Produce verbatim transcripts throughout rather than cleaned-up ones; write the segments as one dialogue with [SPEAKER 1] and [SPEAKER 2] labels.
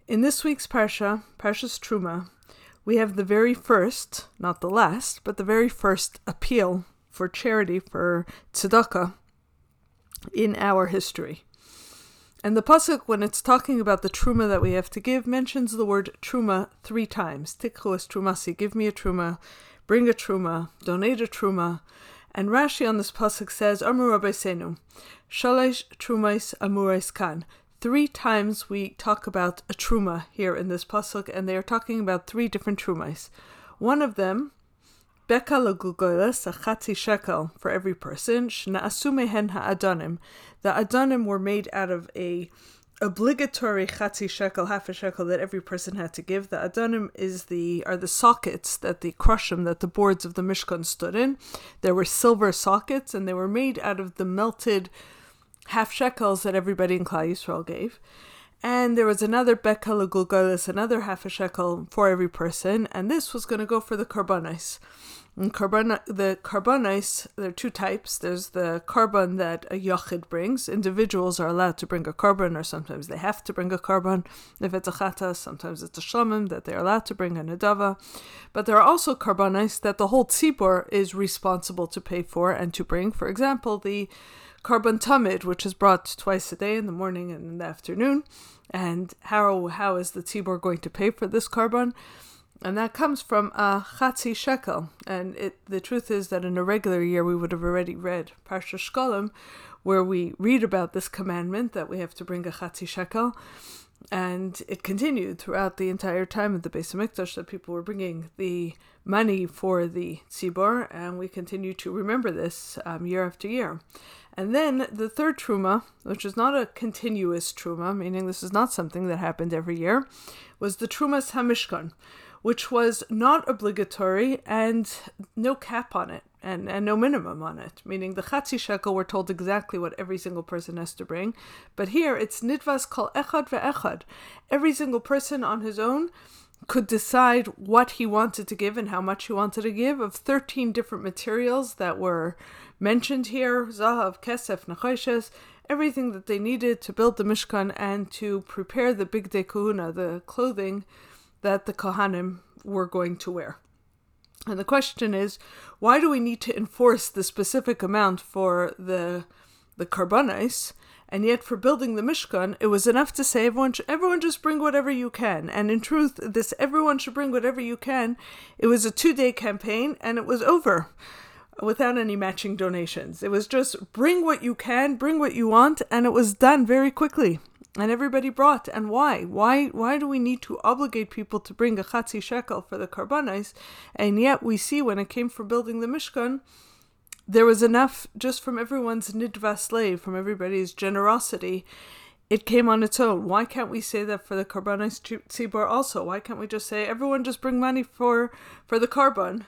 [SPEAKER 1] In this week's Parsha, Parshas Truma, we have the very first, not the last, but the very first appeal for charity, for tzedakah, in our history. And the pasuk, when it's talking about the truma that we have to give, mentions the word truma three times. Tikhu es trumasi, give me a truma, bring a truma, donate a truma. And Rashi on this pasuk says, Amru Rabbi Senu, shalosh trumais amurais kan. Three times we talk about a truma here in this pasuk, and they are talking about three different trumais. One of them, beka legugolas, a chatzi shekel for every person. Shna'asu mehen ha'adanim. The adanim were made out of a obligatory chatzi shekel, half a shekel that every person had to give. The adanim is the are the sockets that the krushim, that the boards of the Mishkan stood in. There were silver sockets, and they were made out of the melted half shekels that everybody in Klal Yisrael gave. And there was another beka legulgalis, another half a shekel for every person, and this was going to go for the karbanos. And carbon, the karbanos, there are two types. There's the carbon that a yachid brings. Individuals are allowed to bring a carbon, or sometimes they have to bring a carbon. If it's a chata, sometimes it's a shlomim that they're allowed to bring a nedava. But there are also karbanos that the whole tzibor is responsible to pay for and to bring. For example, the Karban Tamid, which is brought twice a day, in the morning and in the afternoon. And how how is the tzibor going to pay for this carbon? And that comes from a chatzi shekel. And it the truth is that in a regular year we would have already read Parsha Shkolim, where we read about this commandment that we have to bring a chatzi shekel. And it continued throughout the entire time of the Beis HaMikdash that people were bringing the money for the tzibor, and we continue to remember this um, year after year. And then the third truma, which is not a continuous truma, meaning this is not something that happened every year, was the trumas hamishkan, which was not obligatory and no cap on it, and, and no minimum on it. Meaning the chatzi shekel, we're told exactly what every single person has to bring. But here it's nitvas kol echad ve'echad. Every single person on his own could decide what he wanted to give and how much he wanted to give, of thirteen different materials that were mentioned here, zahav, kesef, nachoshes, everything that they needed to build the Mishkan and to prepare the bigdei kahuna, the clothing that the Kohanim were going to wear. And the question is, why do we need to enforce the specific amount for the the karbanos, and yet for building the Mishkan, it was enough to say everyone, sh- everyone just bring whatever you can. And in truth, this everyone should bring whatever you can, it was a two-day campaign, and it was over without any matching donations. It was just bring what you can, bring what you want, and it was done very quickly. And everybody brought. And why? Why Why do we need to obligate people to bring a chatzi shekel for the karbanos? And yet we see when it came for building the Mishkan, there was enough just from everyone's nidva slave, from everybody's generosity. It came on its own. Why can't we say that for the karbanos tzibor also? Why can't we just say everyone just bring money for, for the carbon?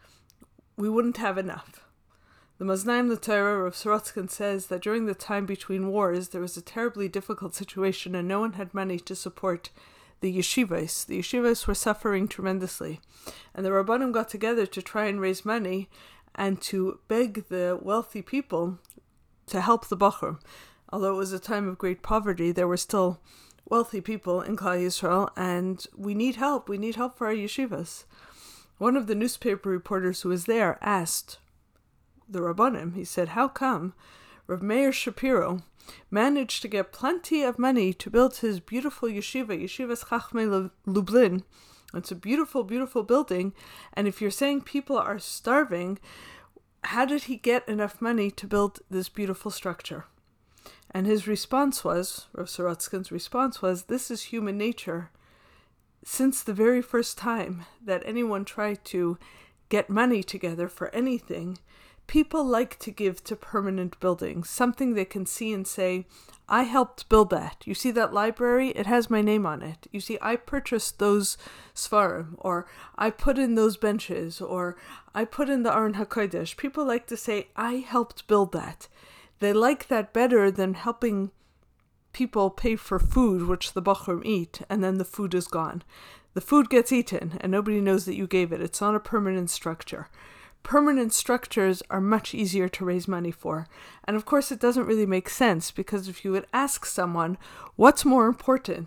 [SPEAKER 1] We wouldn't have enough. The Maznaim the Torah of Sorotzkin says that during the time between wars, there was a terribly difficult situation and no one had money to support the yeshivas. The yeshivas were suffering tremendously. And the Rabbanim got together to try and raise money and to beg the wealthy people to help the Bachur. Although it was a time of great poverty, there were still wealthy people in Klal Yisrael, and we need help. We need help for our yeshivas. One of the newspaper reporters who was there asked the Rabbanim, he said, how come Rav Meir Shapiro managed to get plenty of money to build his beautiful yeshiva, Yeshivas Chachmei Lublin? It's a beautiful, beautiful building, and if you're saying people are starving, how did he get enough money to build this beautiful structure? And his response was, Rav Sorotzkin's response was, this is human nature. Since the very first time that anyone tried to get money together for anything, people like to give to permanent buildings, something they can see and say, I helped build that. You see that library? It has my name on it. You see, I purchased those Sfarim, or I put in those benches, or I put in the Aron HaKodesh. People like to say, I helped build that. They like that better than helping people pay for food, which the Bachurim eat, and then the food is gone. The food gets eaten, and nobody knows that you gave it. It's not a permanent structure. Permanent structures are much easier to raise money for. And of course, it doesn't really make sense, because if you would ask someone, what's more important?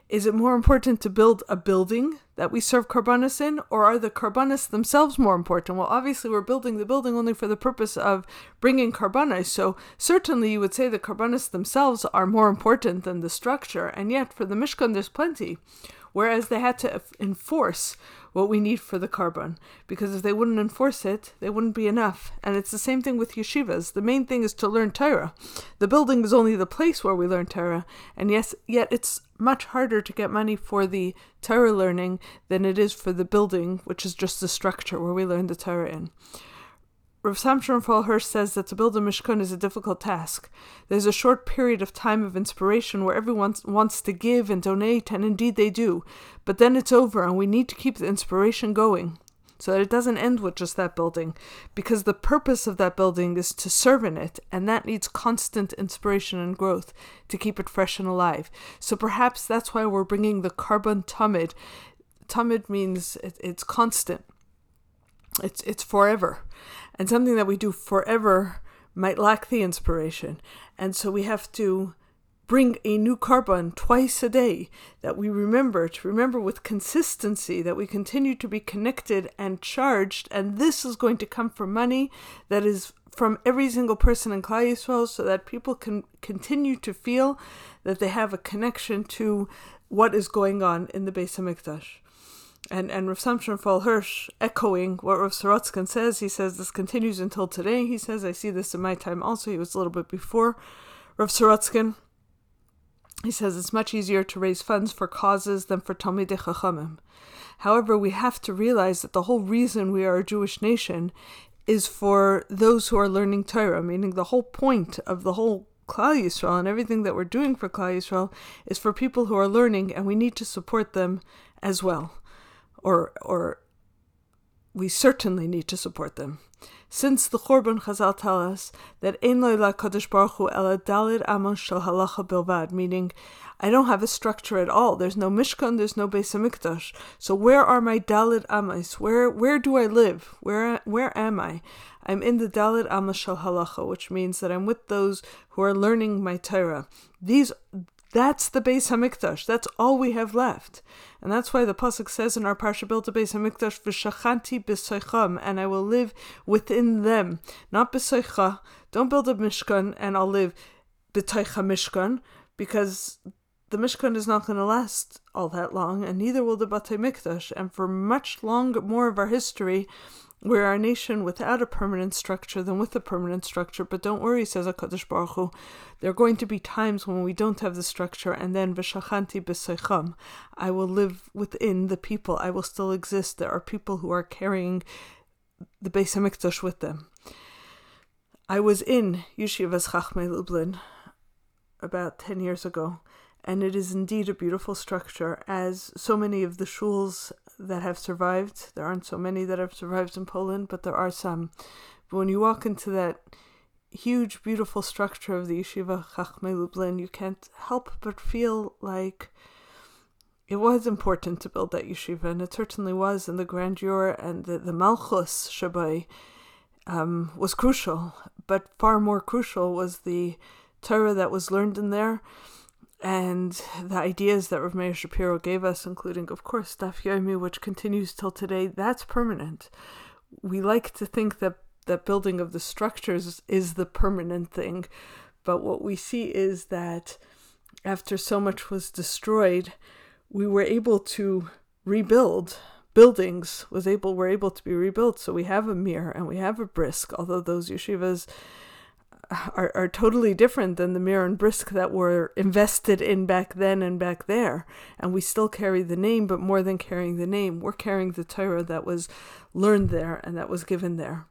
[SPEAKER 1] Is it more important to build a building that we serve karbanos in, or are the karbanos themselves more important? Well, obviously we're building the building only for the purpose of bringing karbanos, so certainly you would say the karbanos themselves are more important than the structure, and yet for the Mishkan there's plenty. Whereas they had to enforce what we need for the karban, because if they wouldn't enforce it, they wouldn't be enough. And it's the same thing with yeshivas. The main thing is to learn Torah. The building is only the place where we learn Torah, and yes, yet it's much harder to get money for the Torah learning than it is for the building, which is just the structure where we learn the Torah in. Rav Samson Raphael Hirsch says that to build a mishkan is a difficult task. There's a short period of time of inspiration where everyone wants to give and donate, and indeed they do. But then it's over, and we need to keep the inspiration going so that it doesn't end with just that building, because the purpose of that building is to serve in it, and that needs constant inspiration and growth to keep it fresh and alive. So perhaps that's why we're bringing the karban tamid. Tamid means it, it's constant. It's it's forever. And something that we do forever might lack the inspiration. And so we have to bring a new karban twice a day, that we remember, to remember with consistency, that we continue to be connected and charged. And this is going to come from money that is from every single person in Klal Yisrael, so that people can continue to feel that they have a connection to what is going on in the Beis HaMikdash. And and Rav Samson Raphael Hirsch, echoing what Rav Sorotzkin says, he says this continues until today. He says, I see this in my time also. He was a little bit before Rav Sorotzkin. He says it's much easier to raise funds for causes than for Talmidei Chachamim. However, we have to realize that the whole reason we are a Jewish nation is for those who are learning Torah, meaning the whole point of the whole Klal Yisrael and everything that we're doing for Klal Yisrael is for people who are learning, and we need to support them as well. Or, or we certainly need to support them. Since the Chorban, Chazal tell us that Ein lo LaKadosh Baruch Hu ela dalid amos shel halacha bilvad, meaning I don't have a structure at all. There's no Mishkan, there's no Beis HaMikdash. So where are my dalid amos? Where where do I live? Where where am I? I'm in the dalid amos shel halacha, which means that I'm with those who are learning my Torah. These That's the Beis HaMikdash. That's all we have left. And that's why the Pasuk says in our Parsha, built a Beis HaMikdash, V'shachanti b'soicham, and I will live within them. Not b'soicha. Don't build a Mishkan and I'll live b'toicha Mishkan, because the Mishkan is not going to last all that long, and neither will the Batei Mikdash. And for much longer, more of our history, we're a nation without a permanent structure than with a permanent structure. But don't worry, says HaKadosh Baruch Hu, there are going to be times when we don't have the structure, and then v'shachanti b'soicham, I will live within the people. I will still exist. There are people who are carrying the Beis HaMikdash with them. I was in Yeshivas Chachmei Lublin about ten years ago, and it is indeed a beautiful structure, as so many of the shuls that have survived. There aren't so many that have survived in Poland, but there are some. But when you walk into that huge, beautiful structure of the Yeshiva Chachmei Lublin, you can't help but feel like it was important to build that yeshiva, and it certainly was, and the grandeur and the, the Malchus Shabai um, was crucial. But far more crucial was the Torah that was learned in there, and the ideas that Rav Meir Shapiro gave us, including, of course, Daf Yomi, which continues till today. That's permanent. We like to think that that building of the structures is the permanent thing, but what we see is that after so much was destroyed, we were able to rebuild. Buildings was able were able to be rebuilt. So we have a Mir and we have a Brisk, although those yeshivas Are, are totally different than the Mir and Brisk that were invested in back then and back there. And we still carry the name, but more than carrying the name, we're carrying the Torah that was learned there and that was given there.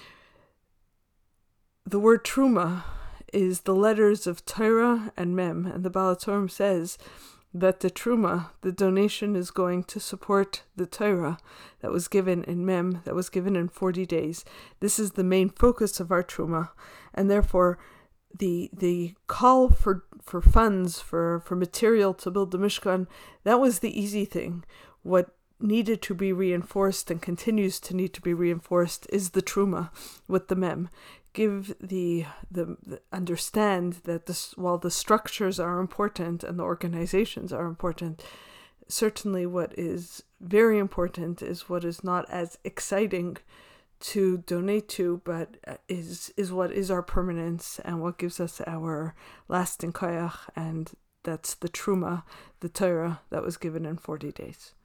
[SPEAKER 1] The word Truma is the letters of Torah and Mem, and the Baal HaTurim says that the Truma, the donation, is going to support the Torah that was given in Mem, that was given in forty days. This is the main focus of our Truma, and therefore the the call for for funds, for, for material to build the Mishkan, that was the easy thing. What needed to be reinforced and continues to need to be reinforced is the Truma with the Mem. give the, the, the understand that this, while the structures are important and the organizations are important, certainly what is very important is what is not as exciting to donate to, but is is what is our permanence and what gives us our lasting koyach, and that's the truma, the Torah that was given in forty days.